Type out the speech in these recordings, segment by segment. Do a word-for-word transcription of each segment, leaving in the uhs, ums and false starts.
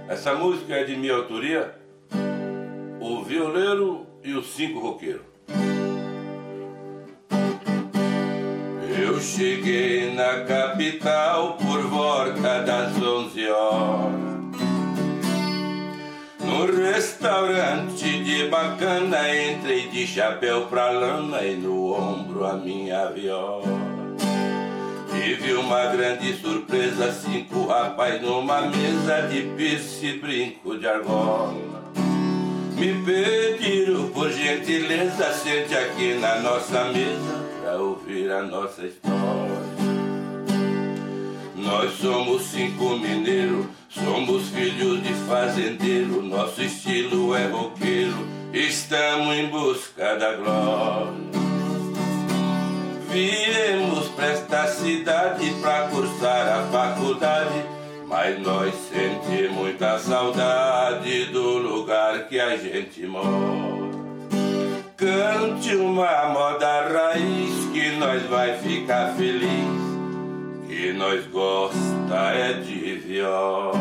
Essa música é de minha autoria, O Violeiro e os Cinco Roqueiros. Eu cheguei na capital por volta das onze horas, no restaurante de bacana, entrei de chapéu pra lana e no ombro a minha viola. Tive uma grande surpresa, cinco rapaz numa mesa de piercing e brinco de argola. Me pediram por gentileza, sente aqui na nossa mesa pra ouvir a nossa história. Nós somos cinco mineiros, somos filhos de fazendeiro, nosso estilo é roqueiro, estamos em busca da glória. Viemos pra esta cidade pra cursar a faculdade, mas nós sentimos muita saudade do lugar que a gente mora. Cante uma moda raiz que nós vai ficar feliz, que nós gosta é de viola.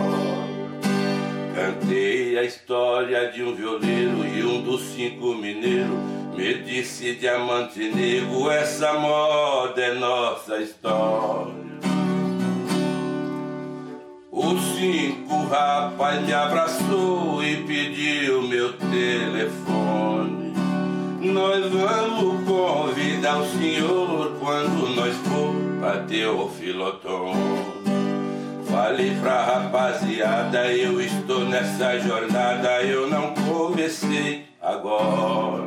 Cantei a história de um violeiro e um dos cinco mineiros. Me disse diamante negro, essa moda é nossa história. Os cinco rapaz me abraçou e pediu meu telefone. Nós vamos convidar o senhor quando nós for pra Teofilotone. Falei pra rapaziada, eu estou nessa jornada, eu não comecei agora.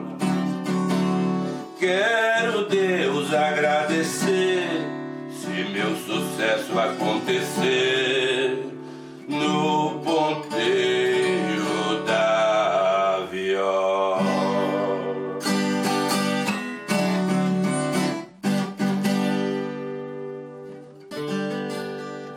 Quero Deus agradecer se meu sucesso acontecer.